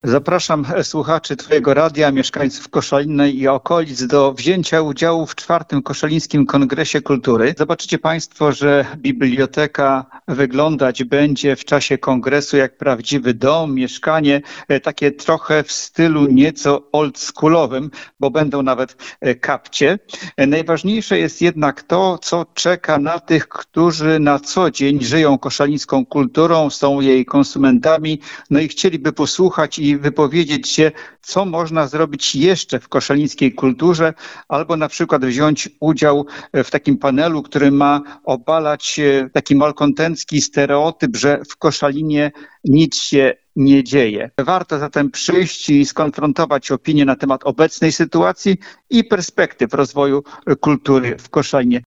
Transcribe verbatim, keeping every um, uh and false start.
Zapraszam słuchaczy Twojego radia, mieszkańców Koszalina i okolic do wzięcia udziału w czwartym Koszalińskim Kongresie Kultury. Zobaczycie Państwo, że biblioteka wyglądać będzie w czasie kongresu jak prawdziwy dom, mieszkanie, takie trochę w stylu nieco oldschoolowym, bo będą nawet kapcie. Najważniejsze jest jednak to, co czeka na tych, którzy na co dzień żyją koszalińską kulturą, są jej konsumentami, no i chcieliby posłuchać i wypowiedzieć się, co można zrobić jeszcze w koszalińskiej kulturze, albo na przykład wziąć udział w takim panelu, który ma obalać taki malkontencki stereotyp, że w Koszalinie nic się nie dzieje. Warto zatem przyjść i skonfrontować opinie na temat obecnej sytuacji i perspektyw rozwoju kultury w Koszalinie.